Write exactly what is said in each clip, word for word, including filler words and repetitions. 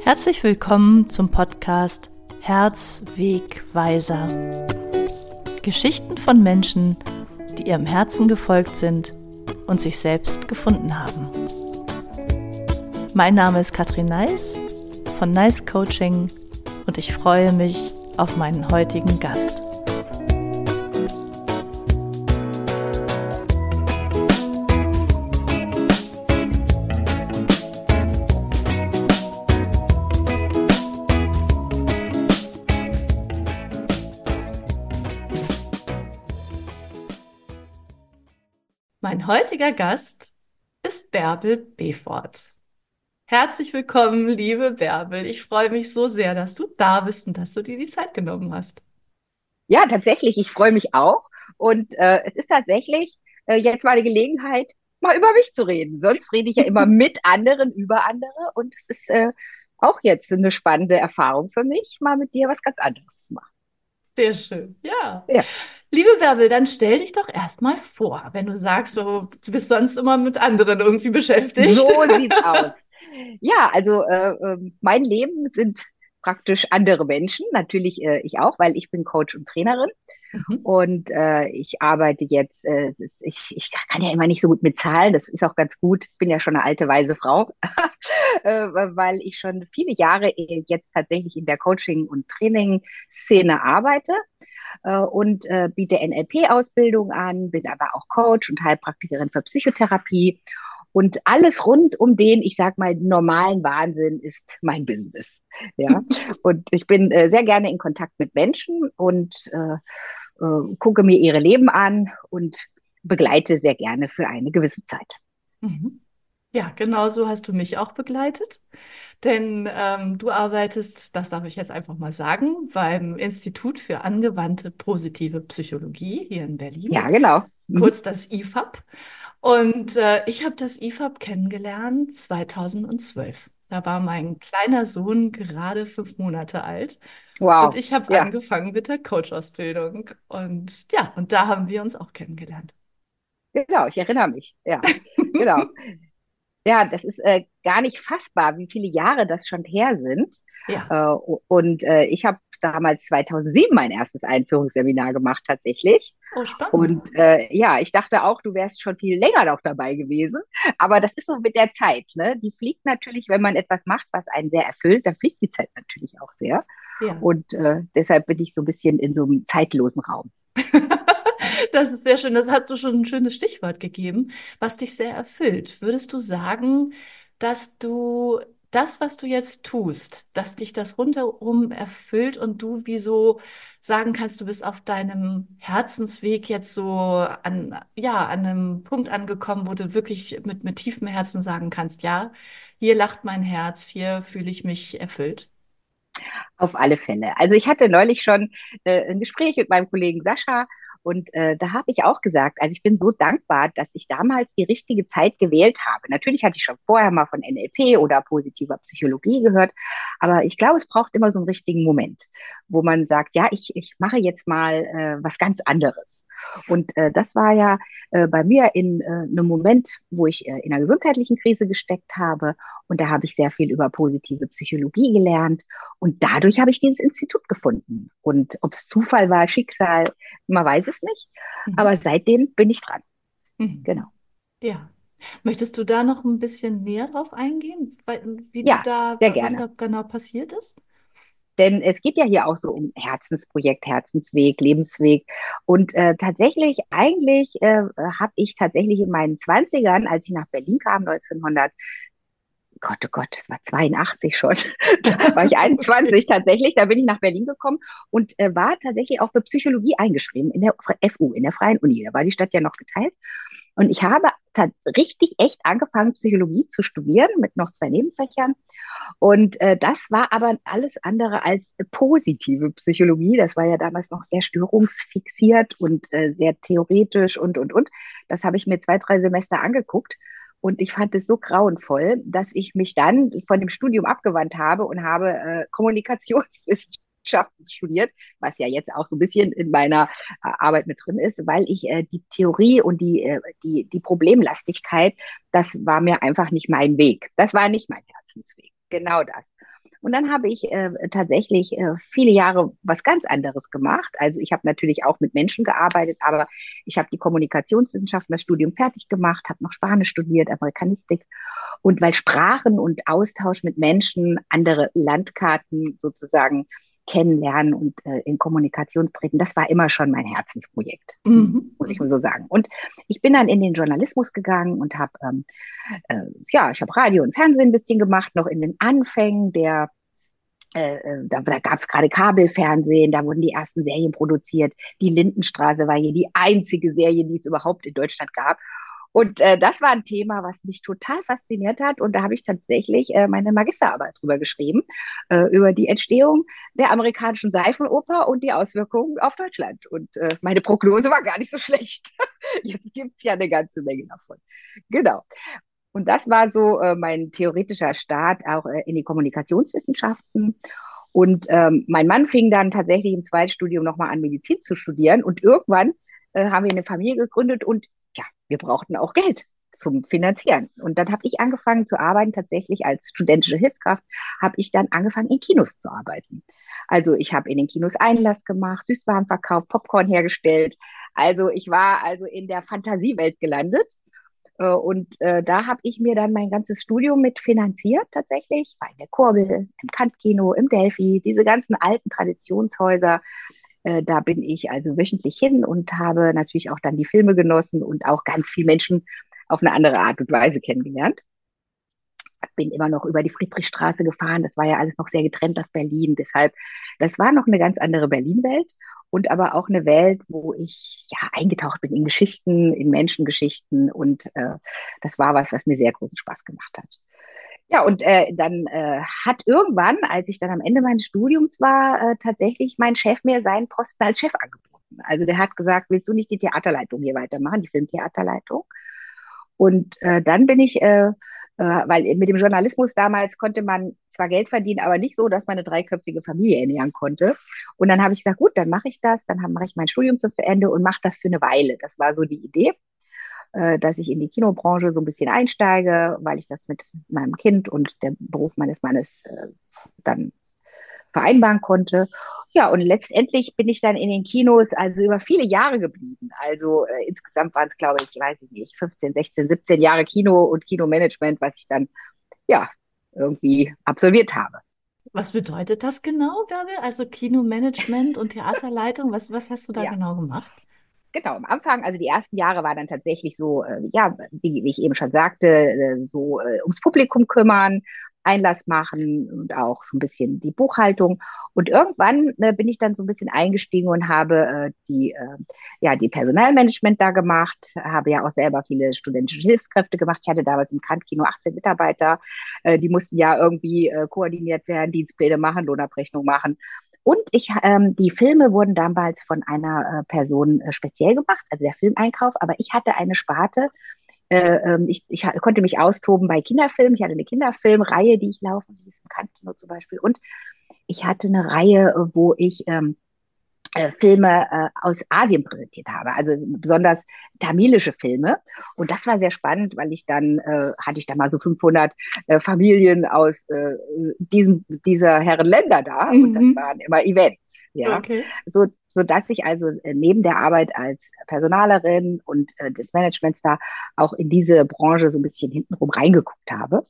Herzlich willkommen zum Podcast Herzwegweiser. Geschichten von Menschen, die ihrem Herzen gefolgt sind und sich selbst gefunden haben. Mein Name ist Katrin Neis von Neis Coaching und ich freue mich auf meinen heutigen Gast. Mein heutiger Gast ist Bärbel Befort. Herzlich willkommen, liebe Bärbel. Ich freue mich so sehr, dass du da bist und dass du dir die Zeit genommen hast. Ja, tatsächlich, ich freue mich auch. Und äh, es ist tatsächlich äh, jetzt mal die Gelegenheit, mal über mich zu reden. Sonst rede ich ja immer mit anderen, über andere. Und es ist äh, auch jetzt eine spannende Erfahrung für mich, mal mit dir was ganz anderes zu machen. Sehr schön, ja. Ja, Liebe Bärbel, dann stell dich doch erstmal vor, wenn du sagst, du du bist sonst immer mit anderen irgendwie beschäftigt. so sieht's aus. Ja, also äh, äh, mein Leben sind praktisch andere Menschen. Natürlich äh, ich auch, weil ich bin Coach und Trainerin. Mhm. Und äh, ich arbeite jetzt, äh, es ist- ich, ich kann ja immer nicht so gut mit Zahlen, das ist auch ganz gut. Ich bin ja schon eine alte, weise Frau, äh, weil ich schon viele Jahre äh, jetzt tatsächlich in der Coaching- und Training-Szene arbeite äh, und äh, biete N L P-Ausbildung an, bin aber auch Coach und Heilpraktikerin für Psychotherapie. Und alles rund um den, ich sag mal, normalen Wahnsinn ist mein Business. Ja, und ich bin äh, sehr gerne in Kontakt mit Menschen und äh, äh, gucke mir ihre Leben an und begleite sehr gerne für eine gewisse Zeit. Mhm. Ja, genau so hast du mich auch begleitet. Denn ähm, du arbeitest, das darf ich jetzt einfach mal sagen, beim Institut für angewandte positive Psychologie hier in Berlin, Ja, genau. Mhm. kurz das I F A P. Und äh, ich habe das I F A P kennengelernt zweitausendzwölf. Da war mein kleiner Sohn gerade fünf Monate alt und Wow. ich habe Ja, angefangen mit der Coach-Ausbildung. Und ja, und da haben wir uns auch kennengelernt. genau. Ich erinnere mich. Ja, genau. Ja, das ist äh, gar nicht fassbar, wie viele Jahre das schon her sind. Ja, Äh, und äh, ich habe damals zweitausendsieben mein erstes Einführungsseminar gemacht, tatsächlich. oh, spannend. Und äh, ja, ich dachte auch, du wärst schon viel länger noch dabei gewesen. Aber das ist so mit der Zeit, ne? Die fliegt natürlich, wenn man etwas macht, was einen sehr erfüllt, dann fliegt die Zeit natürlich auch sehr. Ja. Und äh, deshalb bin ich so ein bisschen in so einem zeitlosen Raum. Das ist sehr schön. Das hast du schon ein schönes Stichwort gegeben, was dich sehr erfüllt. Würdest du sagen, dass du das, was du jetzt tust, dass dich das rundherum erfüllt und du wie so sagen kannst, du bist auf deinem Herzensweg jetzt so an, ja, an einem Punkt angekommen, wo du wirklich mit, mit tiefem Herzen sagen kannst, ja, hier lacht mein Herz, hier fühle ich mich erfüllt. Auf alle Fälle. Also ich hatte neulich schon äh, ein Gespräch mit meinem Kollegen Sascha und äh, da habe ich auch gesagt, also ich bin so dankbar, dass ich damals die richtige Zeit gewählt habe. Natürlich hatte ich schon vorher mal von N L P oder positiver Psychologie gehört, aber ich glaube, es braucht immer so einen richtigen Moment, wo man sagt, ja, ich, ich mache jetzt mal äh, was ganz anderes. Und äh, das war ja äh, bei mir in äh, einem Moment, wo ich äh, in einer gesundheitlichen Krise gesteckt habe. Und da habe ich sehr viel über positive Psychologie gelernt. Und dadurch habe ich dieses Institut gefunden. Und ob es Zufall war, Schicksal, man weiß es nicht. Mhm. Aber seitdem bin ich dran. Mhm. Genau. Ja. Möchtest du da noch ein bisschen näher drauf eingehen, weil- wie du Ja, da, sehr was gerne. da genau passiert ist? Denn es geht ja hier auch so um Herzensprojekt, Herzensweg, Lebensweg. Und äh, tatsächlich, eigentlich äh, habe ich tatsächlich in meinen Zwanzigern, als ich nach Berlin kam, neunzehnhundert, Gott, oh Gott, das war zweiundachtzig schon. Da war ich Okay. einundzwanzig tatsächlich. Da bin ich nach Berlin gekommen und äh, war tatsächlich auch für Psychologie eingeschrieben in der F U, in der Freien Uni. Da war die Stadt ja noch geteilt. Und ich habe richtig echt angefangen, Psychologie zu studieren mit noch zwei Nebenfächern. Und äh, das war aber alles andere als positive Psychologie. Das war ja damals noch sehr störungsfixiert und äh, sehr theoretisch und, und, und. Das habe ich mir zwei, drei Semester angeguckt. Und ich fand es so grauenvoll, dass ich mich dann von dem Studium abgewandt habe und habe äh, Kommunikationswissenschaften studiert, was ja jetzt auch so ein bisschen in meiner äh, Arbeit mit drin ist, weil ich äh, die Theorie und die, äh, die, die Problemlastigkeit, das war mir einfach nicht mein Weg. Das war nicht mein Herzensweg. Genau das. Und dann habe ich äh, tatsächlich äh, viele Jahre was ganz anderes gemacht. Also ich habe natürlich auch mit Menschen gearbeitet, aber ich habe die Kommunikationswissenschaften, das Studium fertig gemacht, habe noch Spanisch studiert, Amerikanistik. Und weil Sprachen und Austausch mit Menschen, andere Landkarten sozusagen kennenlernen und äh, in Kommunikation treten, das war immer schon mein Herzensprojekt, Mhm. muss ich mal Mhm. so sagen. Und ich bin dann in den Journalismus gegangen und habe, ähm, äh, ja, ich habe Radio und Fernsehen ein bisschen gemacht, noch in den Anfängen der äh, äh, da, da gab es gerade Kabelfernsehen, da wurden die ersten Serien produziert. Die Lindenstraße war hier die einzige Serie, die es überhaupt in Deutschland gab. Und äh, das war ein Thema, was mich total fasziniert hat. Und da habe ich tatsächlich äh, meine Magisterarbeit drüber geschrieben, äh, über die Entstehung der amerikanischen Seifenoper und die Auswirkungen auf Deutschland. Und äh, meine Prognose war gar nicht so schlecht. Jetzt gibt es ja eine ganze Menge davon. Genau. Und das war so äh, mein theoretischer Start auch äh, in die Kommunikationswissenschaften. Und ähm, mein Mann fing dann tatsächlich im Zweitstudium nochmal an, Medizin zu studieren. Und irgendwann äh, haben wir eine Familie gegründet und ja, wir brauchten auch Geld zum Finanzieren. Und dann habe ich angefangen zu arbeiten, tatsächlich als studentische Hilfskraft, habe ich dann angefangen, in Kinos zu arbeiten. Also ich habe in den Kinos Einlass gemacht, Süßwaren verkauft, Popcorn hergestellt. Also ich war also in der Fantasiewelt gelandet. Äh, Und äh, da habe ich mir dann mein ganzes Studium mit finanziert tatsächlich. War in der Kurbel, im Kant-Kino, im Delphi, diese ganzen alten Traditionshäuser. Äh, da bin ich also wöchentlich hin und habe natürlich auch dann die Filme genossen und auch ganz viele Menschen auf eine andere Art und Weise kennengelernt. Bin immer noch über die Friedrichstraße gefahren. Das war ja alles noch sehr getrennt aus Berlin. Deshalb, das war noch eine ganz andere Berlin-Welt und aber auch eine Welt, wo ich ja eingetaucht bin in Geschichten, in Menschengeschichten und äh, das war was, was mir sehr großen Spaß gemacht hat. Ja, und äh, dann äh, hat irgendwann, als ich dann am Ende meines Studiums war, äh, tatsächlich mein Chef mir seinen Posten als Chef angeboten. Also der hat gesagt, willst du nicht die Theaterleitung hier weitermachen, die Filmtheaterleitung? Und äh, dann bin ich, äh, äh, weil mit dem Journalismus damals konnte man zwar Geld verdienen, aber nicht so, dass man eine dreiköpfige Familie ernähren konnte. Und dann habe ich gesagt, gut, dann mache ich das, dann mache ich mein Studium zu Ende und mache das für eine Weile. Das war so die Idee, äh, dass ich in die Kinobranche so ein bisschen einsteige, weil ich das mit meinem Kind und dem Beruf meines Mannes äh, dann vereinbaren konnte. Ja, und letztendlich bin ich dann in den Kinos also über viele Jahre geblieben. Also äh, insgesamt waren es, glaube ich, weiß ich nicht, fünfzehn, sechzehn, siebzehn Jahre Kino und Kinomanagement, was ich dann ja irgendwie absolviert habe. Was bedeutet das genau, Bärbel? Also Kinomanagement und Theaterleitung, was, was hast du da Ja, genau gemacht? genau, am Anfang, also die ersten Jahre war dann tatsächlich so, äh, ja, wie, wie ich eben schon sagte, äh, so äh, ums Publikum kümmern, Einlass machen und auch so ein bisschen die Buchhaltung. Und irgendwann äh, bin ich dann so ein bisschen eingestiegen und habe äh, die, äh, ja, die Personalmanagement da gemacht, habe ja auch selber viele studentische Hilfskräfte gemacht. Ich hatte damals im Kant-Kino achtzehn Mitarbeiter, äh, die mussten ja irgendwie äh, koordiniert werden, Dienstpläne machen, Lohnabrechnung machen. Und ich, ähm, die Filme wurden damals von einer äh, Person äh, speziell gemacht, also der Filmeinkauf, aber ich hatte eine Sparte, äh, ähm, ich, ich konnte mich austoben bei Kinderfilmen, ich hatte eine Kinderfilmreihe, die ich laufen ließ, im Kantino zum Beispiel, und ich hatte eine Reihe, äh, wo ich ähm, äh, Filme äh, aus Asien präsentiert habe, also besonders tamilische Filme. Und das war sehr spannend, weil ich dann, äh, hatte ich da mal so fünfhundert äh, Familien aus äh, diesen, dieser Herrenländer da und das Mhm. waren immer Events, ja. Okay. So, so dass ich also äh, neben der Arbeit als Personalerin und äh, des Managements da auch in diese Branche so ein bisschen hintenrum reingeguckt habe.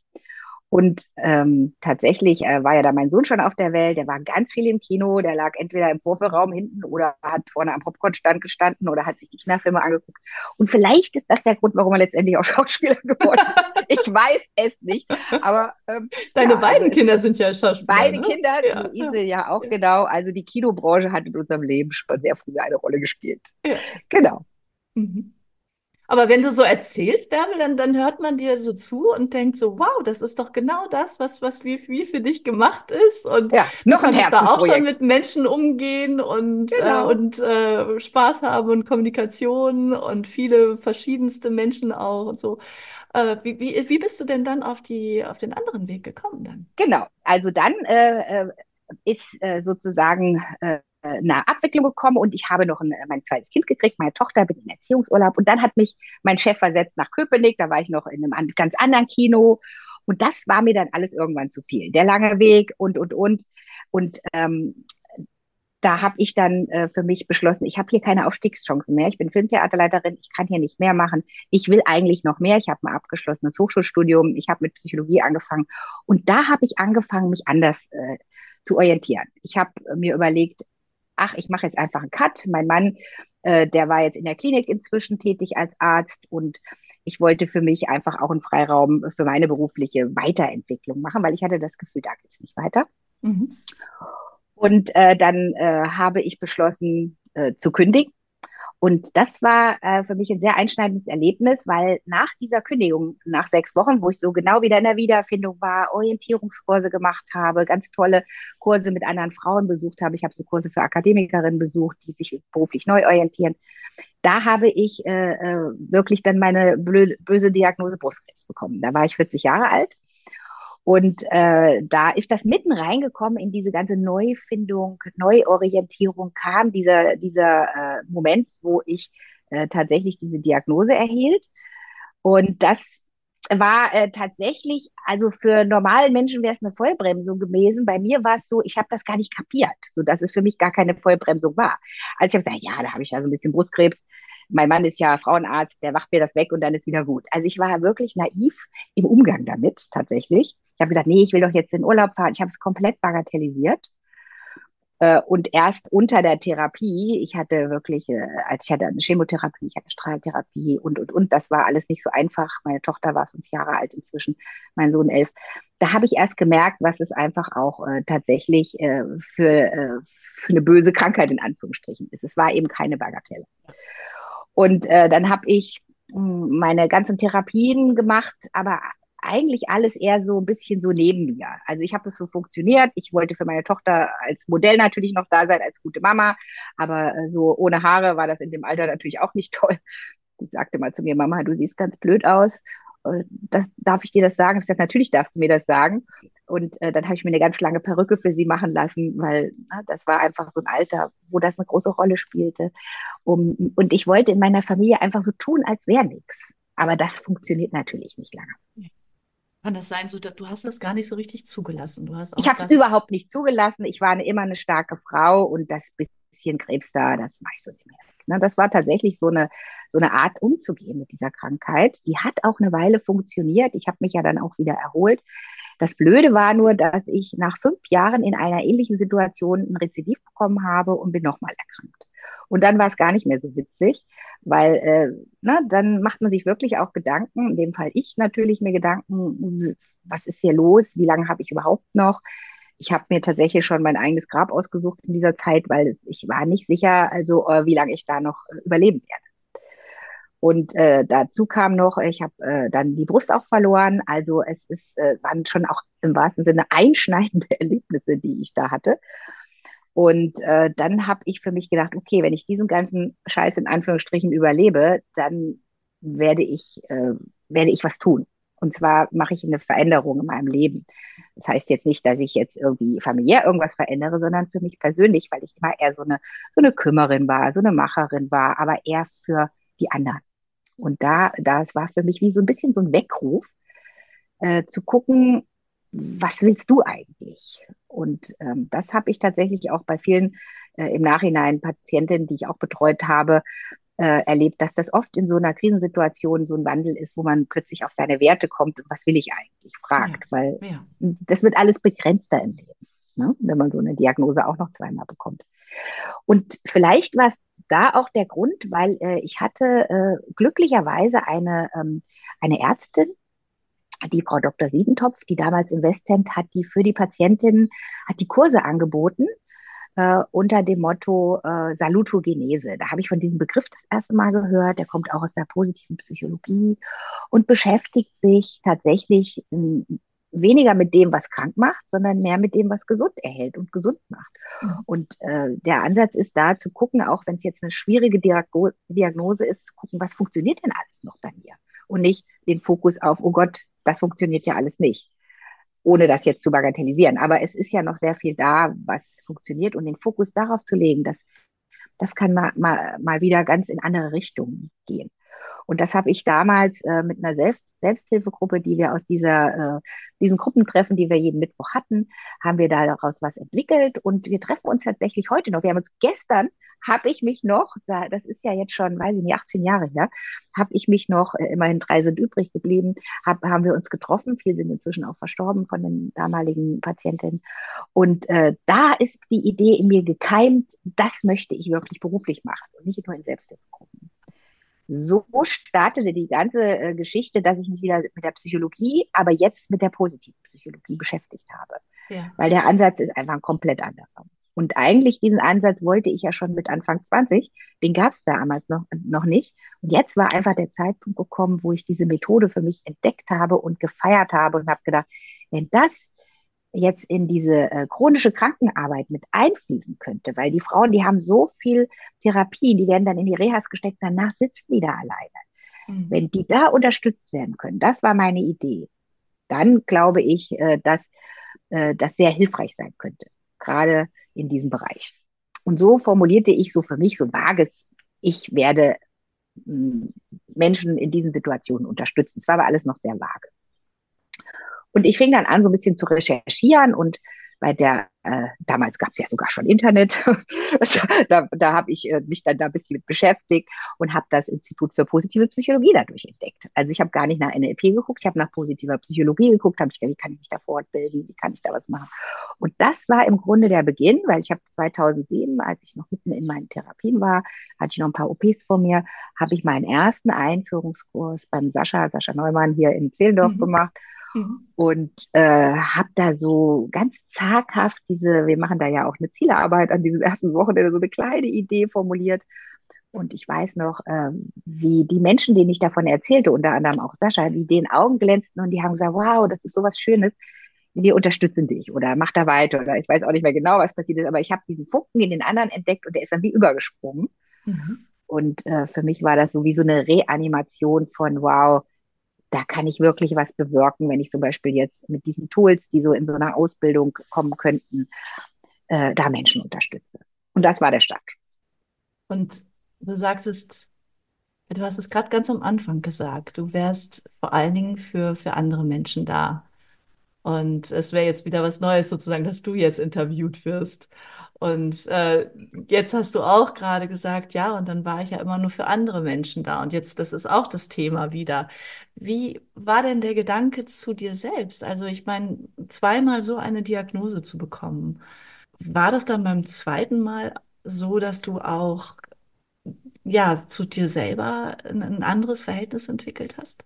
Und ähm, tatsächlich äh, war ja da mein Sohn schon auf der Welt, der war ganz viel im Kino, der lag entweder im Vorführraum hinten oder hat vorne am Popcornstand gestanden oder hat sich die Kinderfilme angeguckt. Und vielleicht ist das der Grund, warum er letztendlich auch Schauspieler geworden ist. Ich weiß es nicht, aber ähm, Deine ja, also beiden es, Kinder sind ja Schauspieler, beide ne? Kinder, Ja, Luise ja, ja auch ja, genau, also die Kinobranche hat in unserem Leben schon sehr früh eine Rolle gespielt. ja. Genau. Mhm. Aber wenn du so erzählst, Bärbel, dann, dann hört man dir so zu und denkt so, wow, das ist doch genau das, was, was wie, wie für dich gemacht ist. Und Ja, du noch ein konntest da auch schon Herzensprojekt. mit Menschen umgehen und, äh, Genau. und äh, Spaß haben und Kommunikation und viele verschiedenste Menschen auch und so. Äh, wie, wie, wie bist du denn dann auf die, auf den anderen Weg gekommen dann? Genau. Also dann äh, äh, ist äh, sozusagen äh, eine Abwicklung gekommen und ich habe noch ein, mein zweites Kind gekriegt, meine Tochter, bin in Erziehungsurlaub und dann hat mich mein Chef versetzt nach Köpenick, da war ich noch in einem ganz anderen Kino Und das war mir dann alles irgendwann zu viel. Der lange Weg und, und, und. Und ähm, da habe ich dann äh, für mich beschlossen, ich habe hier keine Aufstiegschancen mehr. Ich bin Filmtheaterleiterin, ich kann hier nicht mehr machen. Ich will eigentlich noch mehr. Ich habe ein abgeschlossenes Hochschulstudium, ich habe mit Psychologie angefangen. Und da habe ich angefangen, mich anders äh, zu orientieren. Ich habe mir überlegt, ach, ich mache jetzt einfach einen Cut. Mein Mann, äh, der war jetzt in der Klinik inzwischen tätig als Arzt und ich wollte für mich einfach auch einen Freiraum für meine berufliche Weiterentwicklung machen, weil ich hatte das Gefühl, da geht es nicht weiter. Mhm. Und äh, dann äh, habe ich beschlossen äh, zu kündigen. Und das war äh, für mich ein sehr einschneidendes Erlebnis, weil nach dieser Kündigung, nach sechs Wochen, wo ich so genau wieder in der Wiederfindung war, Orientierungskurse gemacht habe, ganz tolle Kurse mit anderen Frauen besucht habe, ich habe so Kurse für Akademikerinnen besucht, die sich beruflich neu orientieren, da habe ich äh, äh, wirklich dann meine blöde, böse Diagnose Brustkrebs bekommen. Da war ich vierzig Jahre alt. Und äh, da ist das mitten reingekommen in diese ganze Neufindung, Neuorientierung, kam dieser, dieser äh, Moment, wo ich äh, tatsächlich diese Diagnose erhielt. Und das war äh, tatsächlich, also für normalen Menschen wäre es eine Vollbremsung gewesen. Bei mir war es so, ich habe das gar nicht kapiert, sodass es für mich gar keine Vollbremsung war. Also ich habe gesagt, ja, da habe ich da so ein bisschen Brustkrebs. Mein Mann ist ja Frauenarzt, der macht mir das weg und dann ist wieder gut. Also ich war wirklich naiv im Umgang damit tatsächlich. Ich habe gesagt, nee, ich will doch jetzt in Urlaub fahren. Ich habe es komplett bagatellisiert. Äh, und erst unter der Therapie, ich hatte wirklich, äh, als ich hatte eine Chemotherapie, ich hatte Strahlentherapie und, und, und, das war alles nicht so einfach. Meine Tochter war fünf Jahre alt inzwischen, mein Sohn elf. Da habe ich erst gemerkt, was es einfach auch äh, tatsächlich äh, für, äh, für eine böse Krankheit in Anführungsstrichen ist. Es war eben keine Bagatelle. Und äh, dann habe ich mh, meine ganzen Therapien gemacht, aber eigentlich alles eher so ein bisschen so neben mir. Also ich habe es so funktioniert. Ich wollte für meine Tochter als Modell natürlich noch da sein, als gute Mama, aber äh, so ohne Haare war das in dem Alter natürlich auch nicht toll. Ich sagte mal zu mir, Mama, du siehst ganz blöd aus. Äh, Das, darf ich dir das sagen? Ich gesagt, natürlich darfst du mir das sagen. Und äh, dann habe ich mir eine ganz lange Perücke für sie machen lassen, weil na, das war einfach so ein Alter, wo das eine große Rolle spielte. Um, und ich wollte in meiner Familie einfach so tun, als wäre nichts. Aber das funktioniert natürlich nicht lange. Kann das sein, so, dass du hast das gar nicht so richtig zugelassen? Du hast Ich auch habe es das. überhaupt nicht zugelassen. Ich war eine, immer eine starke Frau und das bisschen Krebs da, das mache ich so nicht mehr weg. Ne? Das war tatsächlich so eine, so eine Art umzugehen mit dieser Krankheit. Die hat auch eine Weile funktioniert. Ich habe mich ja dann auch wieder erholt. Das Blöde war nur, dass ich nach fünf Jahren in einer ähnlichen Situation ein Rezidiv bekommen habe und bin nochmal erkrankt. Und dann war es gar nicht mehr so witzig, weil äh, na, dann macht man sich wirklich auch Gedanken, in dem Fall ich natürlich mir Gedanken, was ist hier los, wie lange habe ich überhaupt noch? Ich habe mir tatsächlich schon mein eigenes Grab ausgesucht in dieser Zeit, weil es, ich war nicht sicher, also äh, wie lange ich da noch äh, überleben werde. Und äh, dazu kam noch, ich habe äh, dann die Brust auch verloren. Also es ist, äh, waren schon auch im wahrsten Sinne einschneidende Erlebnisse, die ich da hatte. Und äh, dann habe ich für mich gedacht, okay, wenn ich diesen ganzen Scheiß in Anführungsstrichen überlebe, dann werde ich, äh, werde ich was tun. Und zwar mache ich eine Veränderung in meinem Leben. Das heißt jetzt nicht, dass ich jetzt irgendwie familiär irgendwas verändere, sondern für mich persönlich, weil ich immer eher so eine, so eine Kümmerin war, so eine Macherin war, aber eher für die anderen. Und da, das war für mich wie so ein bisschen so ein Weckruf, äh, zu gucken, was willst du eigentlich? Und ähm, das habe ich tatsächlich auch bei vielen äh, im Nachhinein Patientinnen, die ich auch betreut habe, äh, erlebt, dass das oft in so einer Krisensituation so ein Wandel ist, wo man plötzlich auf seine Werte kommt und was will ich eigentlich, Ja, fragt, weil ja. das wird alles begrenzter im Leben, ne? Wenn man so eine Diagnose auch noch zweimal bekommt. Und vielleicht war es da auch der Grund, weil äh, ich hatte äh, glücklicherweise eine, ähm, eine Ärztin, die Frau Doktor Siedentopf, die damals im Westend hat, die für die Patientinnen hat die Kurse angeboten äh, unter dem Motto äh, Salutogenese. Da habe ich von diesem Begriff das erste Mal gehört. Der kommt auch aus der positiven Psychologie und beschäftigt sich tatsächlich ähm, weniger mit dem, was krank macht, sondern mehr mit dem, was gesund erhält und gesund macht. Mhm. Und äh, der Ansatz ist da zu gucken, auch wenn es jetzt eine schwierige Diagno Diagnose ist, zu gucken, was funktioniert denn alles noch bei mir? Und nicht den Fokus auf, oh Gott, das funktioniert ja alles nicht, ohne das jetzt zu bagatellisieren. Aber es ist ja noch sehr viel da, was funktioniert und den Fokus darauf zu legen, das, das kann mal, mal, mal wieder ganz in andere Richtungen gehen. Und das habe ich damals äh, mit einer Selbst Selbsthilfegruppe, die wir aus dieser, äh, diesen Gruppentreffen, die wir jeden Mittwoch hatten, haben wir daraus was entwickelt. Und wir treffen uns tatsächlich heute noch. Wir haben uns gestern, habe ich mich noch, das ist ja jetzt schon, weiß ich nicht, achtzehn Jahre her, habe ich mich noch, äh, immerhin drei sind übrig geblieben, hab, haben wir uns getroffen. Viele sind inzwischen auch verstorben von den damaligen Patientinnen. Und äh, da ist die Idee in mir gekeimt, das möchte ich wirklich beruflich machen und nicht nur in Selbsthilfegruppen. So startete die ganze äh, Geschichte, dass ich mich wieder mit der Psychologie, aber jetzt mit der positiven Psychologie beschäftigt habe. Ja. Weil der Ansatz ist einfach ein komplett anderer. Und eigentlich diesen Ansatz wollte ich ja schon mit Anfang zwanzig, den gab es damals noch, noch nicht. Und jetzt war einfach der Zeitpunkt gekommen, wo ich diese Methode für mich entdeckt habe und gefeiert habe und habe gedacht, wenn das jetzt in diese äh, chronische Krankenarbeit mit einfließen könnte, weil die Frauen, die haben so viel Therapie, die werden dann in die Rehas gesteckt, danach sitzen die da alleine. Mhm. Wenn die da unterstützt werden können, das war meine Idee, dann glaube ich, äh, dass äh, das sehr hilfreich sein könnte, gerade in diesem Bereich. Und so formulierte ich so für mich so vages, ich werde mh, Menschen in diesen Situationen unterstützen. Es war aber alles noch sehr vage. Und ich fing dann an, so ein bisschen zu recherchieren und bei der, äh, damals gab es ja sogar schon Internet, da, da habe ich äh, mich dann da ein bisschen mit beschäftigt und habe das Institut für positive Psychologie dadurch entdeckt. Also ich habe gar nicht nach N L P geguckt, ich habe nach positiver Psychologie geguckt, habe ich, wie kann ich mich da fortbilden, wie kann ich da was machen. Und das war im Grunde der Beginn, weil ich habe zweitausendsieben, als ich noch mitten in meinen Therapien war, hatte ich noch ein paar O Ps vor mir, habe ich meinen ersten Einführungskurs beim Sascha, Sascha Neumann hier in Zehlendorf Mhm. gemacht Mhm. und äh, habe da so ganz zaghaft diese, wir machen da ja auch eine Zielarbeit an diesem ersten Wochenende, so eine kleine Idee formuliert. Und ich weiß noch, ähm, wie die Menschen, denen ich davon erzählte, unter anderem auch Sascha, wie denen Augen glänzten und die haben gesagt, wow, das ist sowas Schönes, wir unterstützen dich oder mach da weiter oder ich weiß auch nicht mehr genau, was passiert ist, aber ich habe diesen Funken in den anderen entdeckt und der ist dann wie übergesprungen. Mhm. Und äh, für mich war das so wie so eine Reanimation von, wow, da kann ich wirklich was bewirken, wenn ich zum Beispiel jetzt mit diesen Tools, die so in so einer Ausbildung kommen könnten, äh, da Menschen unterstütze. Und das war der Start. Und du sagtest, du hast es gerade ganz am Anfang gesagt, du wärst vor allen Dingen für, für andere Menschen da. Und es wäre jetzt wieder was Neues sozusagen, dass du jetzt interviewt wirst. Und äh, jetzt hast du auch gerade gesagt, ja, und dann war ich ja immer nur für andere Menschen da. Und jetzt, das ist auch das Thema wieder. Wie war denn der Gedanke zu dir selbst? Also ich meine, zweimal so eine Diagnose zu bekommen. War das dann beim zweiten Mal so, dass du auch, ja, zu dir selber ein, ein anderes Verhältnis entwickelt hast?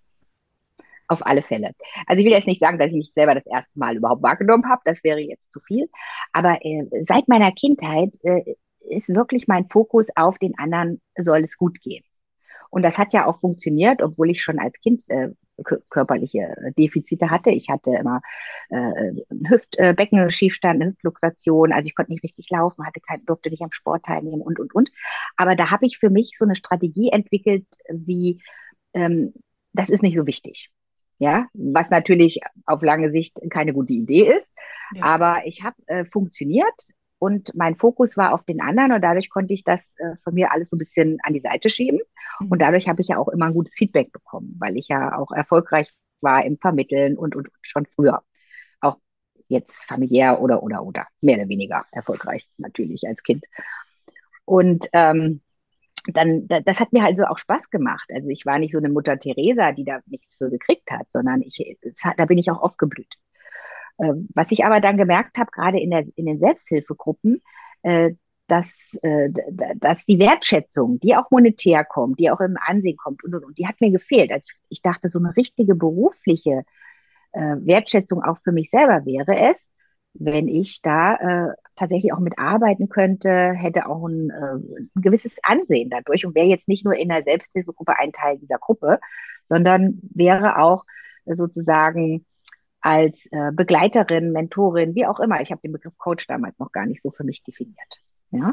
Auf alle Fälle. Also ich will jetzt nicht sagen, dass ich mich selber das erste Mal überhaupt wahrgenommen habe, das wäre jetzt zu viel. Aber äh, seit meiner Kindheit äh, ist wirklich mein Fokus auf den anderen, soll es gut gehen. Und das hat ja auch funktioniert, obwohl ich schon als Kind äh, körperliche Defizite hatte. Ich hatte immer äh, einen Hüftbeckenschiefstand, eine Hüftluxation, also ich konnte nicht richtig laufen, hatte kein, durfte nicht am Sport teilnehmen und, und, und. Aber da habe ich für mich so eine Strategie entwickelt, wie ähm, das ist nicht so wichtig. Ja, was natürlich auf lange Sicht keine gute Idee ist. Ja. Aber ich habe äh, funktioniert und mein Fokus war auf den anderen und dadurch konnte ich das äh, von mir alles so ein bisschen an die Seite schieben. Und Mhm. dadurch habe ich ja auch immer ein gutes Feedback bekommen, weil ich ja auch erfolgreich war im Vermitteln und, und, und schon früher. Auch jetzt familiär oder, oder, oder. Mehr oder weniger erfolgreich natürlich als Kind. Und ähm, dann, das hat mir halt so auch Spaß gemacht. Also ich war nicht so eine Mutter Teresa, die da nichts für gekriegt hat, sondern ich, es hat, da bin ich auch aufgeblüht. Ähm, was ich aber dann gemerkt habe, gerade in, der, in den Selbsthilfegruppen, äh, dass, äh, dass die Wertschätzung, die auch monetär kommt, die auch im Ansehen kommt und, und, und die hat mir gefehlt. Also ich, ich dachte, so eine richtige berufliche äh, Wertschätzung auch für mich selber wäre es, wenn ich da äh, tatsächlich auch mitarbeiten könnte, hätte auch ein, äh, ein gewisses Ansehen dadurch und wäre jetzt nicht nur in der Selbsthilfegruppe ein Teil dieser Gruppe, sondern wäre auch äh, sozusagen als äh, Begleiterin, Mentorin, wie auch immer. Ich habe den Begriff Coach damals noch gar nicht so für mich definiert. Ja?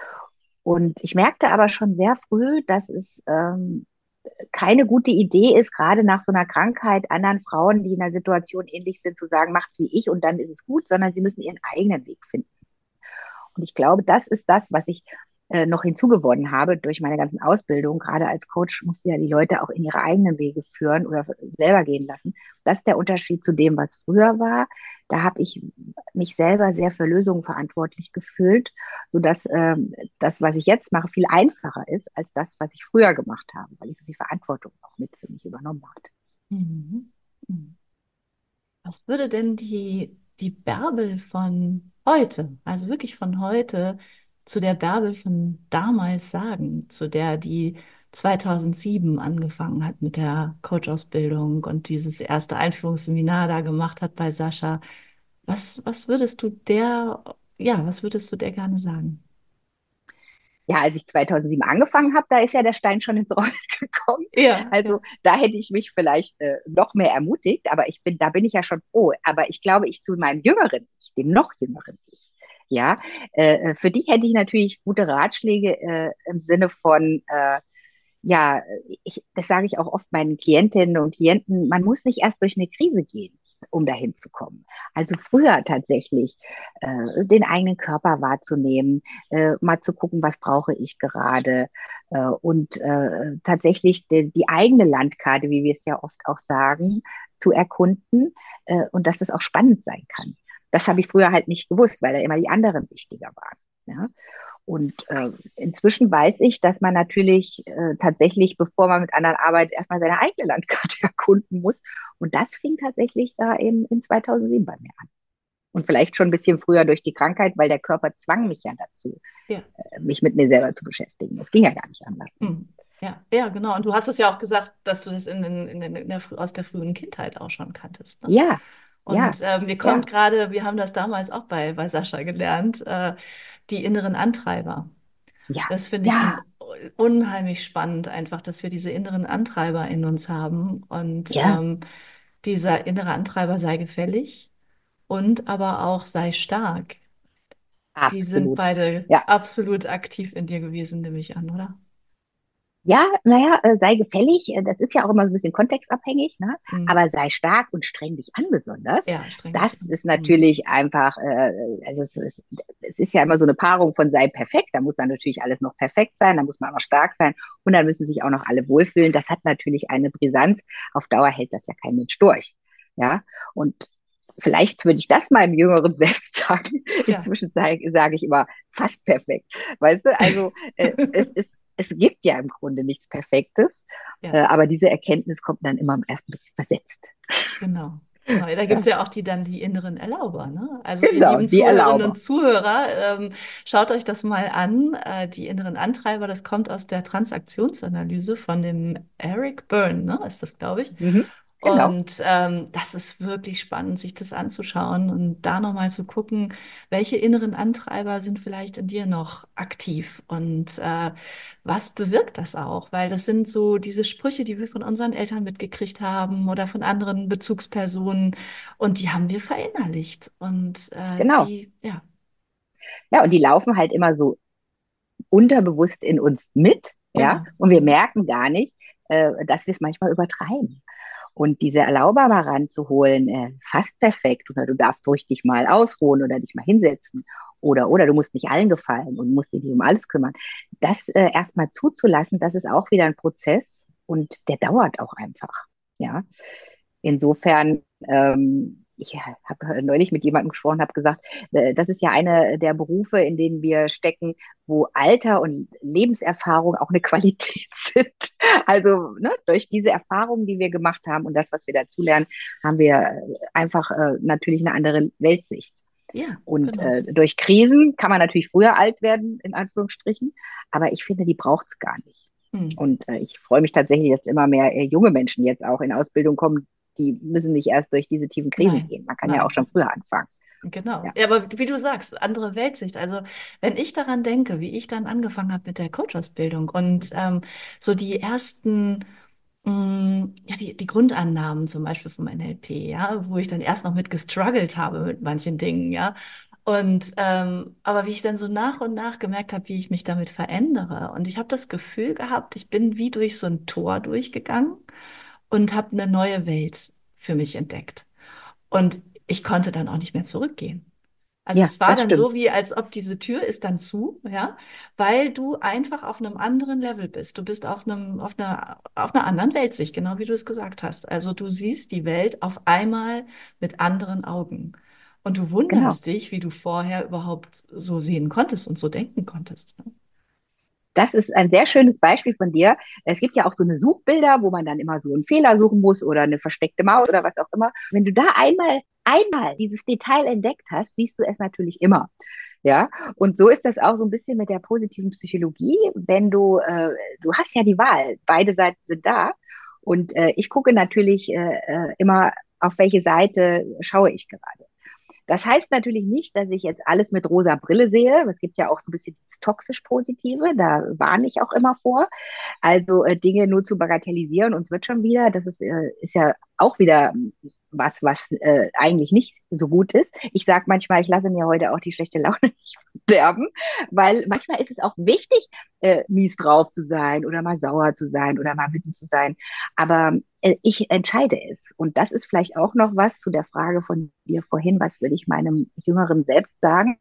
Und ich merkte aber schon sehr früh, dass es ähm, keine gute Idee ist, gerade nach so einer Krankheit anderen Frauen, die in einer Situation ähnlich sind, zu sagen, macht's wie ich und dann ist es gut, sondern sie müssen ihren eigenen Weg finden. Und ich glaube, das ist das, was ich äh, noch hinzugewonnen habe durch meine ganzen Ausbildungen. Gerade als Coach musst du ja die Leute auch in ihre eigenen Wege führen oder selber gehen lassen. Das ist der Unterschied zu dem, was früher war. Da habe ich mich selber sehr für Lösungen verantwortlich gefühlt, sodass ähm, das, was ich jetzt mache, viel einfacher ist als das, was ich früher gemacht habe, weil ich so viel Verantwortung auch mit für mich übernommen habe. Mhm. Mhm. Was würde denn die, die Bärbel von heute, also wirklich von heute, zu der Bärbel von damals sagen, zu der, die zweitausendsieben angefangen hat mit der Coach-Ausbildung und dieses erste Einführungsseminar da gemacht hat bei Sascha? Was, was würdest du der, ja, was würdest du der gerne sagen? Ja, als ich zweitausendsieben angefangen habe, da ist ja der Stein schon ins Rollen gekommen. Ja, Also ja. da hätte ich mich vielleicht äh, noch mehr ermutigt, aber ich bin, da bin ich ja schon froh. Aber ich glaube, ich zu meinem jüngeren Ich, dem noch jüngeren Ich, ja, äh, für die hätte ich natürlich gute Ratschläge äh, im Sinne von, äh, ja, ich, das sage ich auch oft meinen Klientinnen und Klienten, man muss nicht erst durch eine Krise gehen, um dahin zu kommen. Also früher tatsächlich äh, den eigenen Körper wahrzunehmen, äh, mal zu gucken, was brauche ich gerade äh, und äh, tatsächlich die, die eigene Landkarte, wie wir es ja oft auch sagen, zu erkunden äh, und dass das auch spannend sein kann. Das habe ich früher halt nicht gewusst, weil da immer die anderen wichtiger waren. Ja? Und äh, inzwischen weiß ich, dass man natürlich äh, tatsächlich, bevor man mit anderen arbeitet, erstmal seine eigene Landkarte erkunden muss. Und das fing tatsächlich da eben in zweitausendsieben bei mir an. Und vielleicht schon ein bisschen früher durch die Krankheit, weil der Körper zwang mich ja dazu, Ja. äh, mich mit mir selber zu beschäftigen. Das ging ja gar nicht anders. Ne? Hm. Ja, ja, genau. Und du hast es ja auch gesagt, dass du das in, in, in, in der, Frü- aus der frühen Kindheit auch schon kanntest, ne? Ja, Und ja, ähm, mir kommt ja, gerade, wir haben das damals auch bei, bei Sascha gelernt, äh, die inneren Antreiber. ja, Das finde ich ja, ein, unheimlich spannend, einfach, dass wir diese inneren Antreiber in uns haben. Und ja, ähm, dieser innere Antreiber sei gefällig und aber auch sei stark. Die sind absolut. beide Ja, absolut aktiv in dir gewesen, nehme ich an, oder? ja, naja, äh, sei gefällig. äh, Das ist ja auch immer so ein bisschen kontextabhängig, ne? Hm. Aber sei stark und streng dich an besonders. Ja, streng Das dich an. ist Hm. natürlich einfach, äh, also es ist, es ist ja immer so eine Paarung von sei perfekt. Da muss dann natürlich alles noch perfekt sein, da muss man auch noch stark sein und dann müssen sich auch noch alle wohlfühlen. Das hat natürlich eine Brisanz. Auf Dauer hält das ja kein Mensch durch. Ja, und vielleicht würde ich das meinem jüngeren Selbst sagen. Ja. Inzwischen sage, sage ich immer fast perfekt. Weißt du, also äh, es ist es gibt ja im Grunde nichts Perfektes, äh, Ja, aber diese Erkenntnis kommt dann immer erst ein bisschen versetzt. genau. Genau. Ja, da gibt Ja, es ja auch die dann die inneren Erlauber, ne? Also ihr genau, lieben die Zuhörerinnen und Erlauber. Zuhörer, ähm, schaut euch das mal an. Äh, die inneren Antreiber, das kommt aus der Transaktionsanalyse von dem Eric Byrne, ne? Ist das, glaube ich. Mhm, genau, Und ähm, das ist wirklich spannend, sich das anzuschauen und da nochmal zu gucken, welche inneren Antreiber sind vielleicht in dir noch aktiv und äh, was bewirkt das auch? Weil das sind so diese Sprüche, die wir von unseren Eltern mitgekriegt haben oder von anderen Bezugspersonen und die haben wir verinnerlicht und äh, genau. die, ja, Ja, und die laufen halt immer so unterbewusst in uns mit, ja, genau. und wir Mhm. merken gar nicht, äh, dass wir es manchmal übertreiben. Und diese Erlauber mal ranzuholen, äh, fast perfekt, oder du darfst ruhig dich mal ausruhen oder dich mal hinsetzen, oder, oder du musst nicht allen gefallen und musst dich nicht um alles kümmern. Das äh, erstmal zuzulassen, das ist auch wieder ein Prozess und der dauert auch einfach. Ja, insofern, ähm, ich habe neulich mit jemandem gesprochen, habe gesagt, äh, das ist ja eine der Berufe, in denen wir stecken, wo Alter und Lebenserfahrung auch eine Qualität sind. Also ne, durch diese Erfahrungen, die wir gemacht haben und das, was wir dazulernen, haben wir einfach äh, natürlich eine andere Weltsicht. Ja, Und genau. äh, durch Krisen kann man natürlich früher alt werden, in Anführungsstrichen, aber ich finde, die braucht es gar nicht. Hm. Und äh, ich freue mich tatsächlich, dass immer mehr äh, junge Menschen jetzt auch in Ausbildung kommen. Die müssen nicht erst durch diese tiefen Krisen Nein, gehen. Man kann ja auch nein. schon früher anfangen. Genau. Ja, Ja, aber wie du sagst, andere Weltsicht. Also wenn ich daran denke, wie ich dann angefangen habe mit der Coach-Ausbildung und ähm, so die ersten, mh, ja, die, die Grundannahmen zum Beispiel vom N L P, ja, wo ich dann erst noch mit gestruggelt habe mit manchen Dingen, ja. Und ähm, aber wie ich dann so nach und nach gemerkt habe, wie ich mich damit verändere. Und ich habe das Gefühl gehabt, ich bin wie durch so ein Tor durchgegangen und habe eine neue Welt für mich entdeckt. Und ich konnte dann auch nicht mehr zurückgehen. Also Ja, es war das dann stimmt. so, wie als ob diese Tür ist dann zu, ja, weil du einfach auf einem anderen Level bist. Du bist auf einem, auf einer, auf einer anderen Weltsicht, genau wie du es gesagt hast. Also du siehst die Welt auf einmal mit anderen Augen. Und du Genau. wunderst dich, wie du vorher überhaupt so sehen konntest und so denken konntest. Ne? Das ist ein sehr schönes Beispiel von dir. Es gibt ja auch so eine Suchbilder, wo man dann immer so einen Fehler suchen muss oder eine versteckte Maus oder was auch immer. Wenn du da einmal, einmal dieses Detail entdeckt hast, siehst du es natürlich immer. Ja, und so ist das auch so ein bisschen mit der positiven Psychologie. Wenn du, äh, du hast ja die Wahl, beide Seiten sind da. Und äh, ich gucke natürlich äh, äh, immer, auf welche Seite schaue ich gerade. Das heißt natürlich nicht, dass ich jetzt alles mit rosa Brille sehe. Es gibt ja auch so ein bisschen das toxisch-Positive, da warne ich auch immer vor. Also äh, Dinge nur zu bagatellisieren und es wird schon wieder, das ist, äh, ist ja auch wieder was, was äh, eigentlich nicht so gut ist. Ich sage manchmal, ich lasse mir heute auch die schlechte Laune nicht verderben, weil manchmal ist es auch wichtig, äh, mies drauf zu sein oder mal sauer zu sein oder mal wütend zu sein. Aber äh, ich entscheide es. Und das ist vielleicht auch noch was zu der Frage von dir vorhin, was will ich meinem jüngeren Selbst sagen?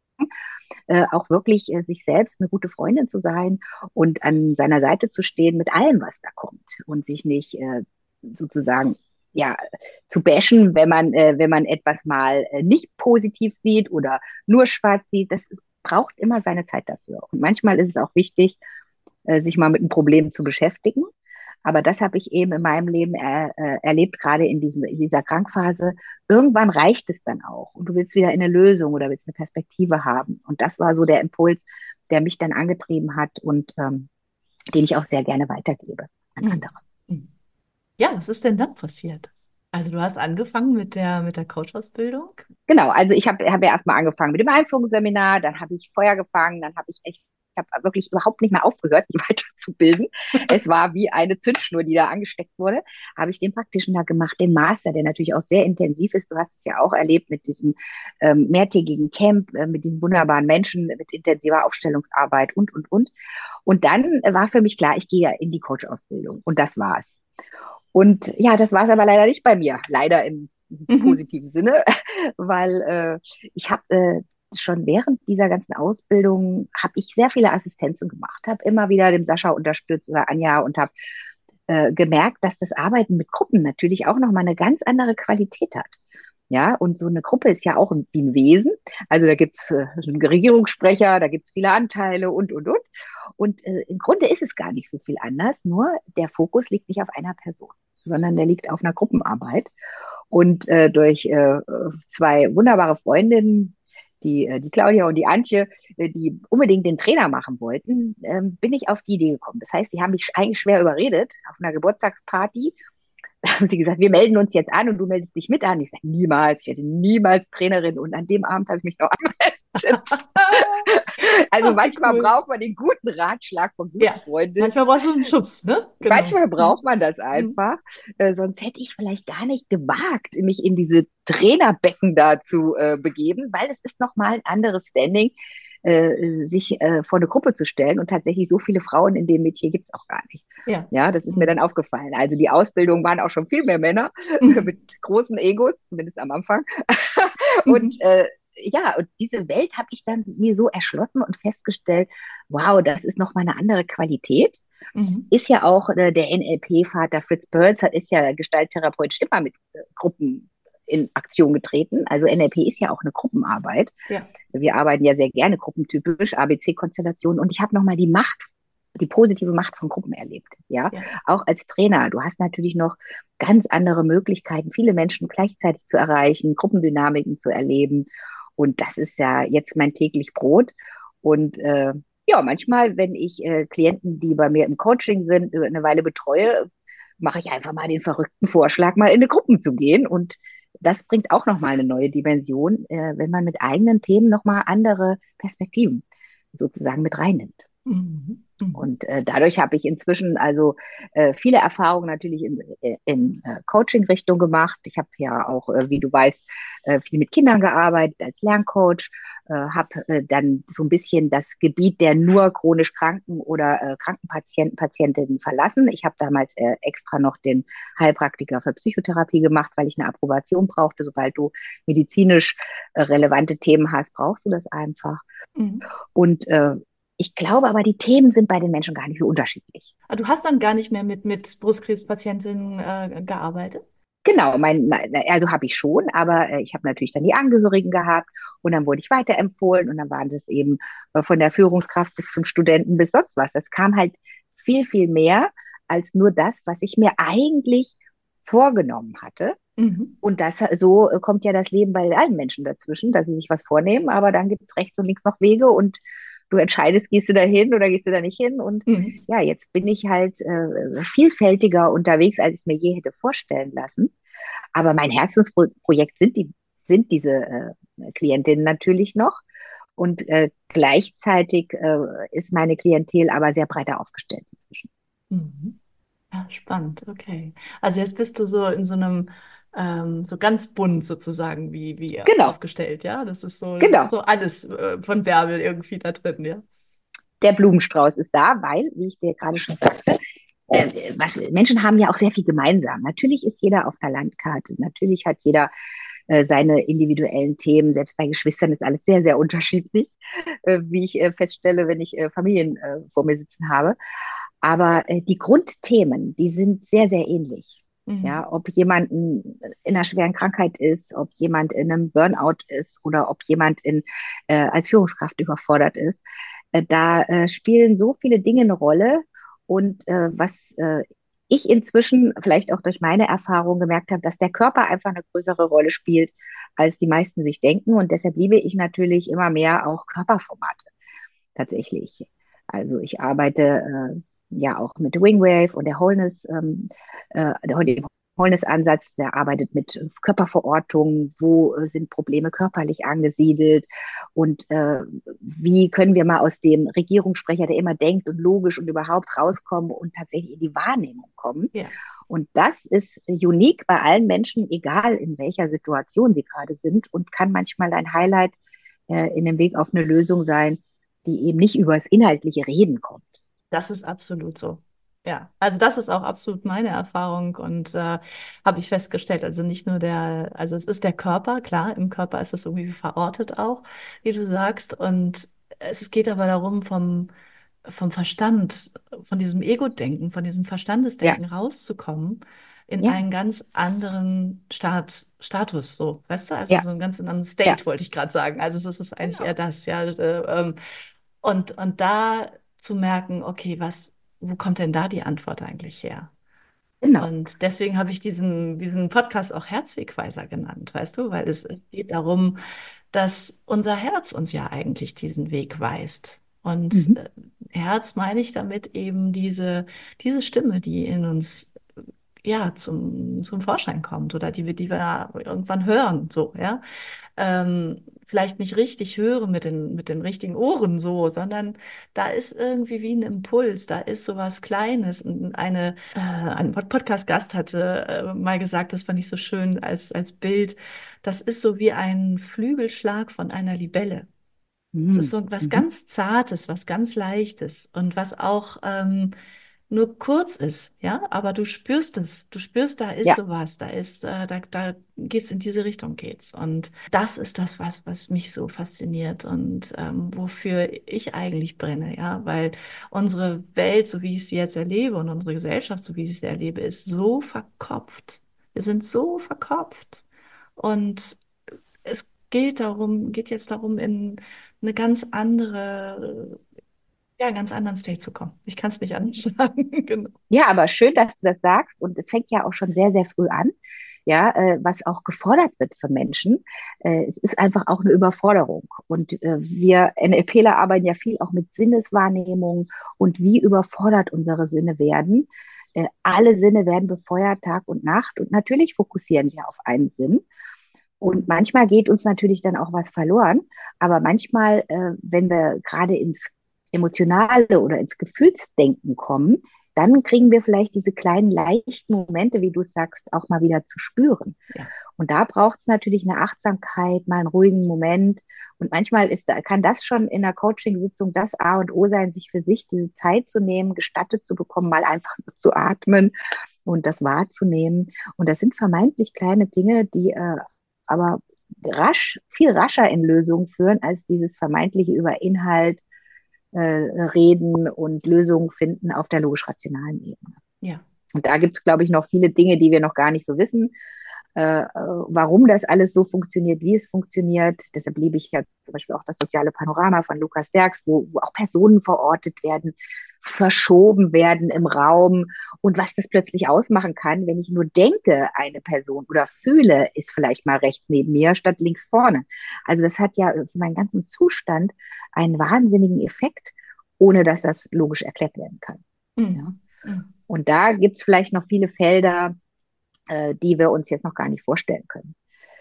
Äh, auch wirklich äh, sich selbst eine gute Freundin zu sein und an seiner Seite zu stehen mit allem, was da kommt und sich nicht äh, sozusagen ja zu bashen, wenn man äh, wenn man etwas mal äh, nicht positiv sieht oder nur schwarz sieht. Das ist, braucht immer seine Zeit dafür. Und manchmal ist es auch wichtig, äh, sich mal mit einem Problem zu beschäftigen. Aber das habe ich eben in meinem Leben er, äh, erlebt, gerade in, diesen, in dieser Krankphase. Irgendwann reicht es dann auch und du willst wieder eine Lösung oder willst eine Perspektive haben. Und das war so der Impuls, der mich dann angetrieben hat und ähm, den ich auch sehr gerne weitergebe an Hm. andere. Hm. Ja, was ist denn dann passiert? Also du hast angefangen mit der, mit der Coach-Ausbildung. Genau, also ich habe hab ja erstmal angefangen mit dem Einführungsseminar, dann habe ich Feuer gefangen, dann habe ich echt, ich habe wirklich überhaupt nicht mehr aufgehört, mich weiterzubilden. Es war wie eine Zündschnur, die da angesteckt wurde. Habe ich den praktischen da gemacht, den Master, der natürlich auch sehr intensiv ist. Du hast es ja auch erlebt mit diesem ähm, mehrtägigen Camp, äh, mit diesen wunderbaren Menschen, mit intensiver Aufstellungsarbeit und, und, und. Und dann war für mich klar, ich gehe ja in die Coach-Ausbildung und das war's. Und ja, das war es aber leider nicht bei mir. Leider im Mhm. positiven Sinne, weil äh, ich habe äh, schon während dieser ganzen Ausbildung habe ich sehr viele Assistenzen gemacht, habe immer wieder dem Sascha unterstützt oder Anja und habe äh, gemerkt, dass das Arbeiten mit Gruppen natürlich auch nochmal eine ganz andere Qualität hat. Ja, und so eine Gruppe ist ja auch wie ein Wesen. Also da gibt es äh, einen Regierungssprecher, da gibt es viele Anteile und, und, und. Und äh, im Grunde ist es gar nicht so viel anders, nur der Fokus liegt nicht auf einer Person, sondern der liegt auf einer Gruppenarbeit. Und äh, durch äh, zwei wunderbare Freundinnen, die, äh, die Claudia und die Antje, äh, die unbedingt den Trainer machen wollten, äh, bin ich auf die Idee gekommen. Das heißt, die haben mich eigentlich schwer überredet auf einer Geburtstagsparty. Da haben sie gesagt, wir melden uns jetzt an und du meldest dich mit an. Ich sage, niemals, ich werde niemals Trainerin. Und an dem Abend habe ich mich noch angemeldet. Also Ach, wie manchmal cool. braucht man den guten Ratschlag von guten Ja, Freundinnen. manchmal brauchst du einen Schubs, ne? Genau. Manchmal braucht Mhm. man das Mhm. einfach. Äh, sonst hätte ich vielleicht gar nicht gewagt, mich in diese Trainerbecken da zu äh, begeben, weil es ist nochmal ein anderes Standing, äh, sich äh, vor eine Gruppe zu stellen. Und tatsächlich so viele Frauen in dem Metier gibt es auch gar nicht. Ja. Ja, das ist mir dann Mhm. aufgefallen. Also die Ausbildung waren auch schon viel mehr Männer mit Mhm. großen Egos, zumindest am Anfang. Und Mhm. äh, ja, und diese Welt habe ich dann mir so erschlossen und festgestellt, wow, das ist nochmal eine andere Qualität. Mhm. Ist ja auch äh, der N L P-Vater Fritz Perls, hat, ist ja gestalttherapeutisch immer mit äh, Gruppen in Aktion getreten. Also N L P ist ja auch eine Gruppenarbeit. Ja. Wir arbeiten ja sehr gerne gruppentypisch, A B C-Konstellationen. Und ich habe nochmal die Macht, die positive Macht von Gruppen erlebt. Ja, Ja. auch als Trainer. Du hast natürlich noch ganz andere Möglichkeiten, viele Menschen gleichzeitig zu erreichen, Gruppendynamiken zu erleben. Und das ist ja jetzt mein täglich Brot. Und äh, ja, manchmal, wenn ich äh, Klienten, die bei mir im Coaching sind, äh, eine Weile betreue, mache ich einfach mal den verrückten Vorschlag, mal in eine Gruppen zu gehen. Und das bringt auch nochmal eine neue Dimension, äh, wenn man mit eigenen Themen nochmal andere Perspektiven sozusagen mit reinnimmt. Mhm. Mhm. Und äh, dadurch habe ich inzwischen also äh, viele Erfahrungen natürlich in, in äh, Coaching-Richtung gemacht. Ich habe ja auch, äh, wie du weißt, äh, viel mit Kindern gearbeitet als Lerncoach, äh, habe äh, dann so ein bisschen das Gebiet der nur chronisch Kranken oder äh, Krankenpatienten, Patientinnen verlassen. Ich habe damals äh, extra noch den Heilpraktiker für Psychotherapie gemacht, weil ich eine Approbation brauchte. Sobald du medizinisch äh, relevante Themen hast, brauchst du das einfach. Mhm. Und äh, ich glaube aber, die Themen sind bei den Menschen gar nicht so unterschiedlich. Ah, du hast dann gar nicht mehr mit, mit Brustkrebspatientinnen äh, gearbeitet? Genau, mein, mein, also habe ich schon, aber äh, ich habe natürlich dann die Angehörigen gehabt und dann wurde ich weiterempfohlen und dann waren das eben äh, von der Führungskraft bis zum Studenten bis sonst was. Das kam halt viel, viel mehr als nur das, was ich mir eigentlich vorgenommen hatte. Mhm. Und das, so äh, kommt ja das Leben bei allen Menschen dazwischen, dass sie sich was vornehmen, aber dann gibt es rechts und links noch Wege und du entscheidest, gehst du da hin oder gehst du da nicht hin. Und Mhm. ja, jetzt bin ich halt äh, vielfältiger unterwegs, als ich es mir je hätte vorstellen lassen. Aber mein Herzensprojekt sind die, sind diese äh, Klientinnen natürlich noch. Und äh, gleichzeitig äh, ist meine Klientel aber sehr breiter aufgestellt inzwischen. Mhm. Ja, spannend, okay. Also jetzt bist du so in so einem, ähm, so ganz bunt sozusagen wie, wie Genau, aufgestellt, ja? Das ist so, das ist genau. so alles äh, von Bärbel irgendwie da drin, ja? Der Blumenstrauß ist da, weil, wie ich dir gerade schon sagte, äh, was, Menschen haben ja auch sehr viel gemeinsam. Natürlich ist jeder auf einer Landkarte. Natürlich hat jeder äh, seine individuellen Themen. Selbst bei Geschwistern ist alles sehr, sehr unterschiedlich, äh, wie ich äh, feststelle, wenn ich äh, Familien äh, vor mir sitzen habe. Aber äh, die Grundthemen, die sind sehr, sehr ähnlich. Mhm. Ja, ob jemand in einer schweren Krankheit ist, ob jemand in einem Burnout ist oder ob jemand in, äh, als Führungskraft überfordert ist. Äh, da äh, spielen so viele Dinge eine Rolle. Und äh, was äh, ich inzwischen vielleicht auch durch meine Erfahrung gemerkt habe, dass der Körper einfach eine größere Rolle spielt, als die meisten sich denken. Und deshalb liebe ich natürlich immer mehr auch Körperformate tatsächlich. Also ich arbeite äh, ja auch mit Wingwave und der Wholeness, ähm, äh, der Wholeness-Ansatz, der arbeitet mit Körperverortung, wo äh, sind Probleme körperlich angesiedelt und äh, wie können wir mal aus dem Regierungssprecher, der immer denkt und logisch und überhaupt rauskommen und tatsächlich in die Wahrnehmung kommen. Ja. Und das ist unique bei allen Menschen, egal in welcher Situation sie gerade sind und kann manchmal ein Highlight äh, in dem Weg auf eine Lösung sein, die eben nicht über das inhaltliche Reden kommt. Das ist absolut so. Ja, also das ist auch absolut meine Erfahrung und äh, habe ich festgestellt, also nicht nur der, also es ist der Körper, klar, im Körper ist es irgendwie verortet auch, wie du sagst, und es geht aber darum, vom, vom Verstand, von diesem Ego-Denken, von diesem Ja, Verstandesdenken rauszukommen in ja, einen ganz anderen Stat Status, so, weißt du, also ja, so einen ganz anderen ja, State, wollte ich gerade sagen. Also es ist eigentlich eher genau. das, ja. Äh, ähm, und, und da zu merken, okay, was, wo kommt denn da die Antwort eigentlich her? Genau. Und deswegen habe ich diesen, diesen Podcast auch Herzwegweiser genannt, weißt du, weil es, es geht darum, dass unser Herz uns ja eigentlich diesen Weg weist. Und Mhm. äh, Herz meine ich damit eben diese, diese Stimme, die in uns ja zum, zum Vorschein kommt oder die wir, die wir irgendwann hören, so, ja ähm, vielleicht nicht richtig höre mit den, mit den richtigen Ohren so, sondern da ist irgendwie wie ein Impuls, da ist sowas Kleines. Und Eine, äh, ein Pod- Podcast-Gast hatte äh, mal gesagt, das fand ich so schön als, als Bild, das ist so wie ein Flügelschlag von einer Libelle. Es ist Mhm. so was Mhm. ganz Zartes, was ganz Leichtes und was auch ähm, nur kurz ist, ja, aber du spürst es, du spürst, da ist Ja. sowas, da ist, äh, da, da geht's in diese Richtung geht's. Und das ist das, was, was mich so fasziniert und ähm, wofür ich eigentlich brenne, ja, weil unsere Welt, so wie ich sie jetzt erlebe und unsere Gesellschaft, so wie ich sie erlebe, ist so verkopft. Wir sind so verkopft. Und es geht darum, geht jetzt darum, in eine ganz andere, ja, einen ganz anderen State zu kommen. Ich kann es nicht anders sagen. Genau. Ja, aber schön, dass du das sagst. Und es fängt ja auch schon sehr, sehr früh an, ja, äh, was auch gefordert wird für Menschen. Äh, es ist einfach auch eine Überforderung. Und äh, wir NLPler arbeiten ja viel auch mit Sinneswahrnehmung und wie überfordert unsere Sinne werden. Äh, alle Sinne werden befeuert Tag und Nacht. Und natürlich fokussieren wir auf einen Sinn. Und manchmal geht uns natürlich dann auch was verloren. Aber manchmal, äh, wenn wir gerade ins Emotionale oder ins Gefühlsdenken kommen, dann kriegen wir vielleicht diese kleinen leichten Momente, wie du sagst, auch mal wieder zu spüren. Ja, Und da braucht es natürlich eine Achtsamkeit, mal einen ruhigen Moment. Und manchmal ist, kann das schon in einer Coaching-Sitzung das A und O sein, sich für sich diese Zeit zu nehmen, gestattet zu bekommen, mal einfach nur zu atmen und das wahrzunehmen. Und das sind vermeintlich kleine Dinge, die äh, aber rasch, viel rascher in Lösungen führen, als dieses vermeintliche über Inhalt äh, reden und Lösungen finden auf der logisch-rationalen Ebene. ja. Und da gibt es, glaube ich, noch viele Dinge, die wir noch gar nicht so wissen, äh, warum das alles so funktioniert, wie es funktioniert. Deshalb liebe ich ja zum Beispiel auch das soziale Panorama von Lukas Derks, wo, wo auch Personen verortet werden, verschoben werden im Raum und was das plötzlich ausmachen kann, wenn ich nur denke, eine Person oder fühle, ist vielleicht mal rechts neben mir statt links vorne. Also das hat ja für meinen ganzen Zustand einen wahnsinnigen Effekt, ohne dass das logisch erklärt werden kann. Ja? Mhm. Mhm. Und da gibt es vielleicht noch viele Felder, äh, die wir uns jetzt noch gar nicht vorstellen können.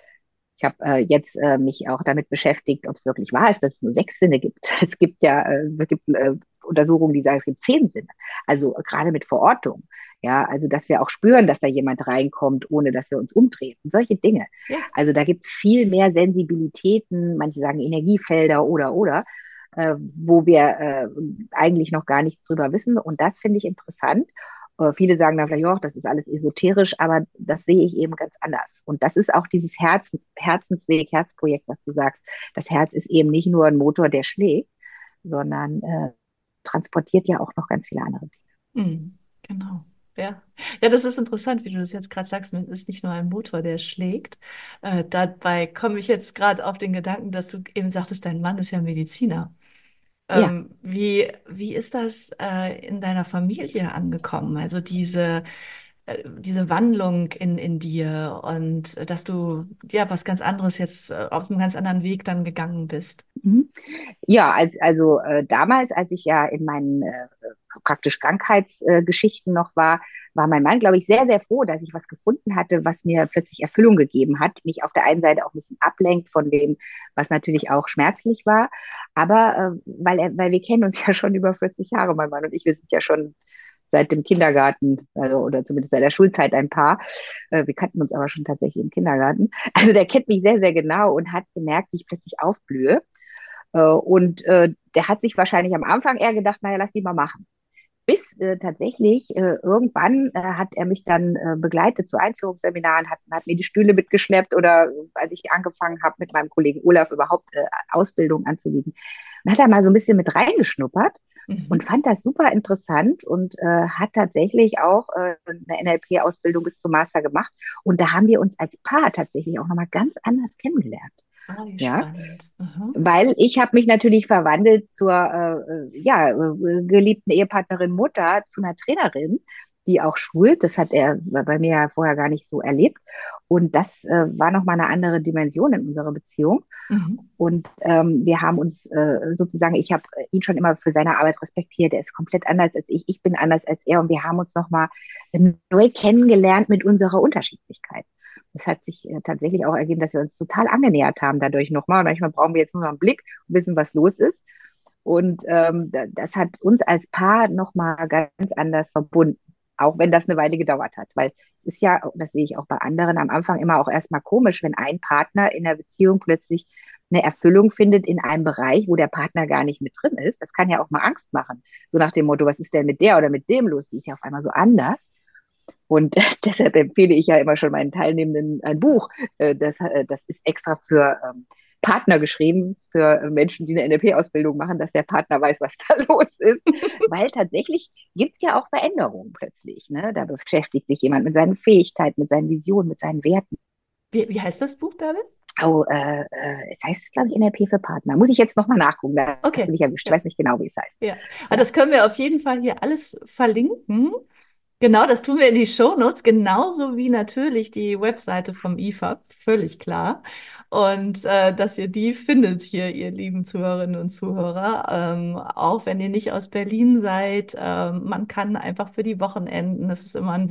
Ich habe äh, jetzt äh, mich auch damit beschäftigt, ob es wirklich wahr ist, dass es nur sechs Sinne gibt. Es gibt ja äh, es gibt, äh, Untersuchungen, die sagen, es gibt zehn Sinne. Also äh, gerade mit Verortung. Ja, also dass wir auch spüren, dass da jemand reinkommt, ohne dass wir uns umdrehen. Und solche Dinge. Ja. Also da gibt es viel mehr Sensibilitäten, manche sagen Energiefelder oder oder, äh, wo wir äh, eigentlich noch gar nichts drüber wissen. Und das finde ich interessant. Äh, Viele sagen dann vielleicht, ja, das ist alles esoterisch, aber das sehe ich eben ganz anders. Und das ist auch dieses Herzens, Herzensweg, Herzprojekt, was du sagst. Das Herz ist eben nicht nur ein Motor, der schlägt, sondern äh, transportiert ja auch noch ganz viele andere Mhm. Genau. Ja. Ja, das ist interessant, wie du das jetzt gerade sagst. Es ist nicht nur ein Motor, der schlägt. Äh, dabei komme ich jetzt gerade auf den Gedanken, dass du eben sagtest, dein Mann ist ja Mediziner. Dinge. Ja. Ähm, wie, wie ist das äh, in deiner Familie angekommen? Also diese, äh, diese Wandlung in, in dir und äh, dass du ja was ganz anderes jetzt äh, auf einem ganz anderen Weg dann gegangen bist. Mhm. Ja, als, also äh, damals, als ich ja in meinen äh, praktisch Krankheitsgeschichten äh, noch war, war mein Mann, glaube ich, sehr, sehr froh, dass ich was gefunden hatte, was mir plötzlich Erfüllung gegeben hat, mich auf der einen Seite auch ein bisschen ablenkt von dem, was natürlich auch schmerzlich war, aber äh, weil er, weil wir kennen uns ja schon über vierzig Jahre, mein Mann und ich, wir sind ja schon seit dem Kindergarten, also oder zumindest seit der Schulzeit ein Paar. Äh, wir kannten uns aber schon tatsächlich im Kindergarten. Also der kennt mich sehr, sehr genau und hat gemerkt, wie ich plötzlich aufblühe. Äh, und äh, der hat sich wahrscheinlich am Anfang eher gedacht, naja, lass die mal machen. Bis äh, tatsächlich äh, irgendwann äh, hat er mich dann äh, begleitet zu Einführungsseminaren, hat, hat mir die Stühle mitgeschleppt oder äh, als ich angefangen habe, mit meinem Kollegen Olaf überhaupt äh, Ausbildung anzubieten. Und hat er mal so ein bisschen mit reingeschnuppert und Mhm. fand das super interessant und äh, hat tatsächlich auch äh, eine N L P-Ausbildung bis zum Master gemacht. Und da haben wir uns als Paar tatsächlich auch nochmal ganz anders kennengelernt. Oh, wie Ja, spannend. Mhm. weil ich habe mich natürlich verwandelt zur äh, äh, ja, äh, geliebten Ehepartnerin Mutter zu einer Trainerin, die auch schult. Das hat er bei mir ja vorher gar nicht so erlebt. Und das äh, war nochmal eine andere Dimension in unserer Beziehung. Mhm. Und ähm, wir haben uns äh, sozusagen, ich habe ihn schon immer für seine Arbeit respektiert. Er ist komplett anders als ich, ich bin anders als er. Und wir haben uns nochmal neu kennengelernt mit unserer Unterschiedlichkeit. Es hat sich äh, tatsächlich auch ergeben, dass wir uns total angenähert haben dadurch nochmal. Manchmal brauchen wir jetzt nur noch einen Blick und wissen, was los ist. Und ähm, das hat uns als Paar nochmal ganz anders verbunden, auch wenn das eine Weile gedauert hat. Weil es ist ja, das sehe ich auch bei anderen, am Anfang immer auch erstmal komisch, wenn ein Partner in der Beziehung plötzlich eine Erfüllung findet in einem Bereich, wo der Partner gar nicht mit drin ist. Das kann ja auch mal Angst machen. So nach dem Motto, was ist denn mit der oder mit dem los? Die ist ja auf einmal so anders. Und deshalb empfehle ich ja immer schon meinen Teilnehmenden ein Buch. Äh, Das, äh, das ist extra für ähm, Partner geschrieben, für Menschen, die eine N L P-Ausbildung machen, dass der Partner weiß, was da los ist. Weil tatsächlich gibt es ja auch Veränderungen plötzlich. Ne? Da beschäftigt sich jemand mit seinen Fähigkeiten, mit seinen Visionen, mit seinen Werten. Wie, wie heißt das Buch, Bärbel? Oh, äh, äh, es heißt, glaube ich, N L P für Partner. Muss ich jetzt nochmal nachgucken, da hast du Okay. mich erwischt. Ich Ja. weiß nicht genau, wie es heißt. Ja, aber Ja. das können wir auf jeden Fall hier alles verlinken. Genau, das tun wir in die Shownotes, genauso wie natürlich die Webseite vom I F A B, völlig klar. Und äh, dass ihr die findet hier, ihr lieben Zuhörerinnen und Zuhörer, ähm, auch wenn ihr nicht aus Berlin seid, ähm, man kann einfach für die Wochenenden, das ist immer ein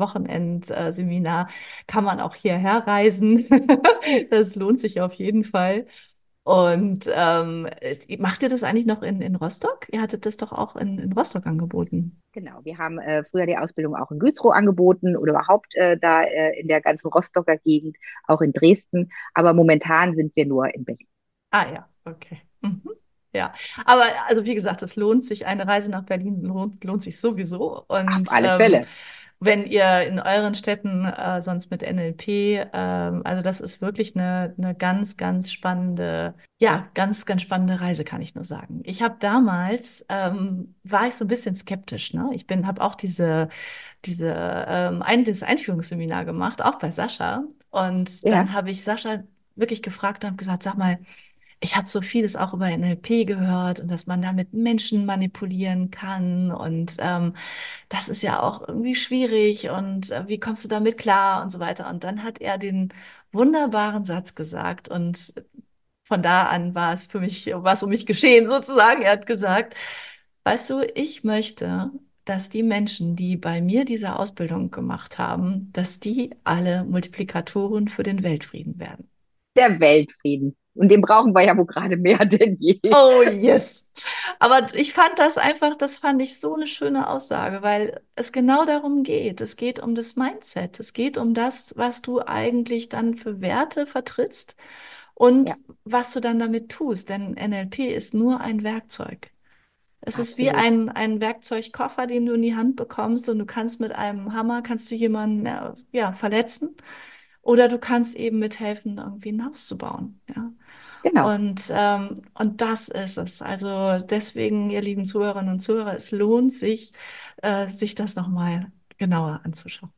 Wochenendseminar, kann man auch hierher reisen. Das lohnt sich auf jeden Fall. Und ähm, macht ihr das eigentlich noch in, in Rostock? Ihr hattet das doch auch in, in Rostock angeboten. Genau, wir haben äh, früher die Ausbildung auch in Güstrow angeboten oder überhaupt äh, da äh, in der ganzen Rostocker Gegend, auch in Dresden. Aber momentan sind wir nur in Berlin. Ah ja, okay. Mhm. Ja, aber also wie gesagt, es lohnt sich, eine Reise nach Berlin lohnt, lohnt sich sowieso. Auf Und alle ähm, Fälle. wenn ihr in euren Städten äh, sonst mit N L P, ähm, also das ist wirklich eine, eine ganz, ganz spannende, ja, ganz, ganz spannende Reise, kann ich nur sagen. Ich habe damals, ähm, war ich so ein bisschen skeptisch, ne? Ich bin, habe auch diese, diese, ähm, ein, das Einführungsseminar gemacht, auch bei Sascha. Und Ja, dann habe ich Sascha wirklich gefragt und habe gesagt, sag mal, ich habe so vieles auch über N L P gehört und dass man damit Menschen manipulieren kann und ähm, das ist ja auch irgendwie schwierig und äh, wie kommst du damit klar und so weiter. Und dann hat er den wunderbaren Satz gesagt und von da an war es für mich, war es um mich geschehen sozusagen. Er hat gesagt, weißt du, ich möchte, dass die Menschen, die bei mir diese Ausbildung gemacht haben, dass die alle Multiplikatoren für den Weltfrieden werden. der Weltfrieden. Und den brauchen wir ja wohl gerade mehr denn je. Oh yes. Aber ich fand das einfach, das fand ich so eine schöne Aussage, weil es genau darum geht. Es geht um das Mindset. Es geht um das, was du eigentlich dann für Werte vertrittst und Ja, was du dann damit tust. Denn N L P ist nur ein Werkzeug. Es ist wie absolut. ein, ein Werkzeugkoffer, den du in die Hand bekommst und du kannst mit einem Hammer, kannst du jemanden, ja, ja, verletzen oder du kannst eben mithelfen, irgendwie ein Haus zu bauen. Ja. Genau. Und, ähm, und das ist es. Also deswegen, ihr lieben Zuhörerinnen und Zuhörer, es lohnt sich, äh, sich das nochmal genauer anzuschauen.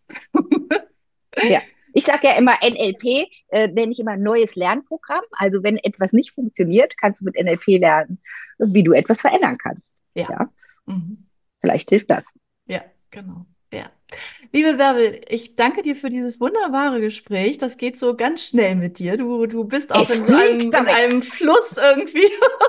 Ja. Ich sage ja immer, N L P äh, nenne ich immer neues Lernprogramm. Also wenn etwas nicht funktioniert, kannst du mit N L P lernen, wie du etwas verändern kannst. Ja. Ja, Mhm. vielleicht hilft das. Ja, genau. Ja. Liebe Bärbel, ich danke dir für dieses wunderbare Gespräch. Das geht so ganz schnell mit dir. Du, du bist auch Es in so fliegt einem, da in weg. einem Fluss irgendwie.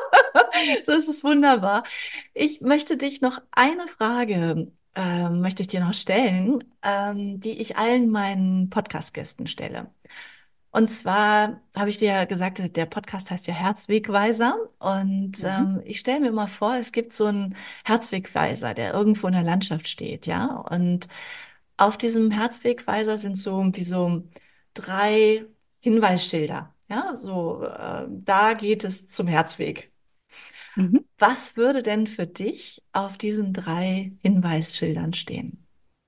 Das ist wunderbar. Ich möchte dich noch eine Frage, ähm, möchte ich dir noch stellen, ähm, die ich allen meinen Podcast-Gästen stelle. Und zwar habe ich dir ja gesagt, der Podcast heißt ja Herzwegweiser. Und Mhm. ähm, ich stelle mir mal vor, es gibt so einen Herzwegweiser, der irgendwo in der Landschaft steht, ja. Und auf diesem Herzwegweiser sind so wie so drei Hinweisschilder. Ja, so äh, da geht es zum Herzweg. Mhm. Was würde denn für dich auf diesen drei Hinweisschildern stehen?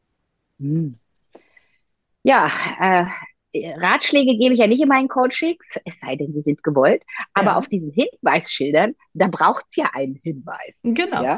Mhm. Ja, äh, Ratschläge gebe ich ja nicht in meinen Coachings, es sei denn, sie sind gewollt. Aber Ja, auf diesen Hinweisschildern, da braucht es ja einen Hinweis. genau. Ja?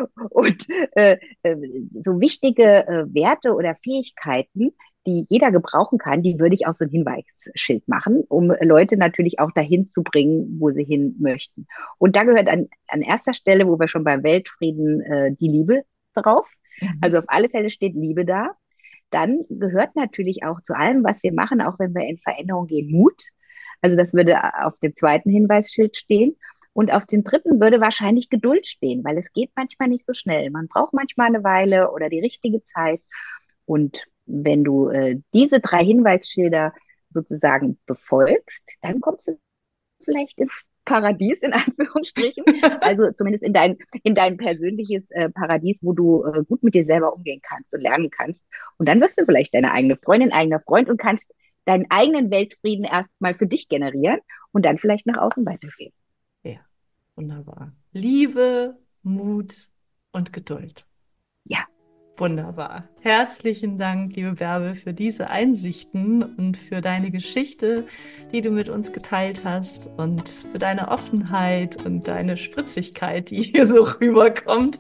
Und äh, äh, so wichtige äh, Werte oder Fähigkeiten, die jeder gebrauchen kann, die würde ich auf so ein Hinweisschild machen, um Leute natürlich auch dahin zu bringen, wo sie hin möchten. Und da gehört an, an erster Stelle, wo wir schon beim Weltfrieden, äh, die Liebe drauf. Mhm. Also auf alle Fälle steht Liebe da. Dann gehört natürlich auch zu allem, was wir machen, auch wenn wir in Veränderung gehen, Mut. Also das würde auf dem zweiten Hinweisschild stehen. Und auf dem dritten würde wahrscheinlich Geduld stehen, weil es geht manchmal nicht so schnell. Man braucht manchmal eine Weile oder die richtige Zeit. Und wenn du äh, diese drei Hinweisschilder sozusagen befolgst, dann kommst du vielleicht ins Paradies in Anführungsstrichen, also zumindest in dein, in dein persönliches äh, Paradies, wo du äh, gut mit dir selber umgehen kannst und lernen kannst. Und dann wirst du vielleicht deine eigene Freundin, eigener Freund und kannst deinen eigenen Weltfrieden erstmal für dich generieren und dann vielleicht nach außen weitergehen. Ja, wunderbar. Liebe, Mut und Geduld. Ja, Wunderbar. Herzlichen Dank, liebe Bärbel, für diese Einsichten und für deine Geschichte, die du mit uns geteilt hast und für deine Offenheit und deine Spritzigkeit, die hier so rüberkommt.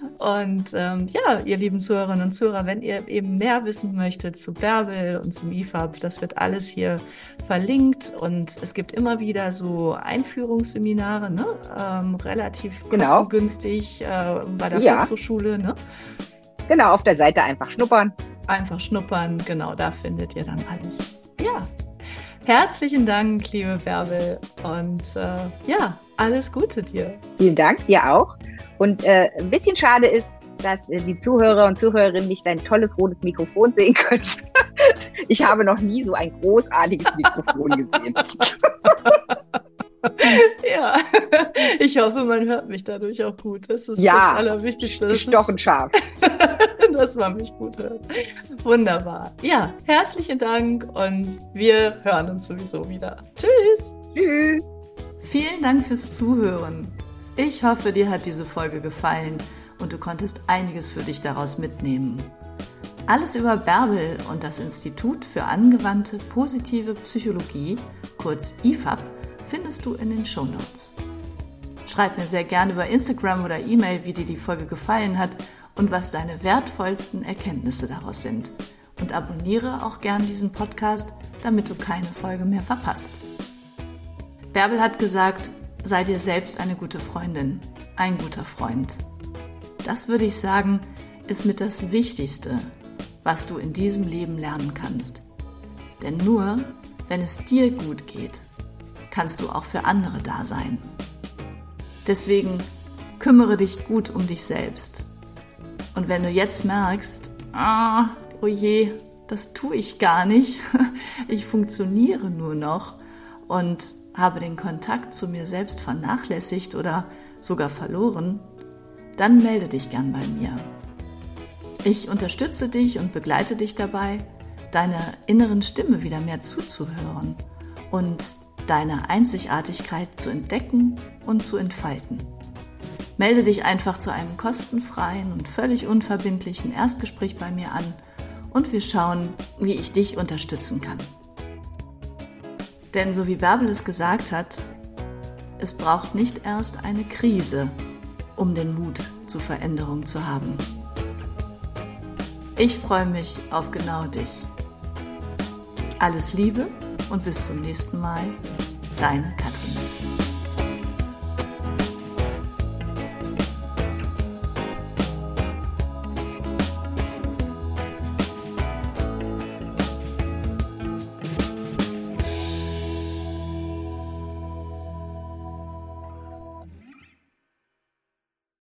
Und ähm, ja, ihr lieben Zuhörerinnen und Zuhörer, wenn ihr eben mehr wissen möchtet zu Bärbel und zum I F A B, das wird alles hier verlinkt und es gibt immer wieder so Einführungsseminare, ne? Ähm, relativ genau. kostengünstig äh, bei der Ja, Volkshochschule, ne? genau. Auf der Seite einfach schnuppern. Einfach schnuppern, genau, da findet ihr dann alles. Ja, herzlichen Dank, liebe Bärbel. Und äh, ja, alles Gute dir. Vielen Dank, dir auch. Und äh, ein bisschen schade ist, dass äh, die Zuhörer und Zuhörerinnen nicht dein tolles rotes Mikrofon sehen können. Ich habe noch nie so ein großartiges Mikrofon gesehen. Ja, ich hoffe, man hört mich dadurch auch gut. Das ist Ja, das Allerwichtigste. Das gestochen ist, scharf. dass man mich gut hört. Wunderbar. Ja, herzlichen Dank und wir hören uns sowieso wieder. Tschüss. Tschüss. Vielen Dank fürs Zuhören. Ich hoffe, dir hat diese Folge gefallen und du konntest einiges für dich daraus mitnehmen. Alles über Bärbel und das Institut für angewandte positive Psychologie, kurz I F A P, findest du in den Shownotes. Schreib mir sehr gerne über Instagram oder E-Mail, wie dir die Folge gefallen hat und was deine wertvollsten Erkenntnisse daraus sind. Und abonniere auch gern diesen Podcast, damit du keine Folge mehr verpasst. Bärbel hat gesagt, sei dir selbst eine gute Freundin, ein guter Freund. Das würde ich sagen, ist mit das Wichtigste, was du in diesem Leben lernen kannst. Denn nur, wenn es dir gut geht, kannst du auch für andere da sein. Deswegen kümmere dich gut um dich selbst. Und wenn du jetzt merkst, ah, oh je, das tue ich gar nicht, ich funktioniere nur noch und habe den Kontakt zu mir selbst vernachlässigt oder sogar verloren, dann melde dich gern bei mir. Ich unterstütze dich und begleite dich dabei, deiner inneren Stimme wieder mehr zuzuhören und deine Einzigartigkeit zu entdecken und zu entfalten. Melde dich einfach zu einem kostenfreien und völlig unverbindlichen Erstgespräch bei mir an und wir schauen, wie ich dich unterstützen kann. Denn so wie Bärbel es gesagt hat, es braucht nicht erst eine Krise, um den Mut zur Veränderung zu haben. Ich freue mich auf genau dich. Alles Liebe und bis zum nächsten Mal, deine Katrin.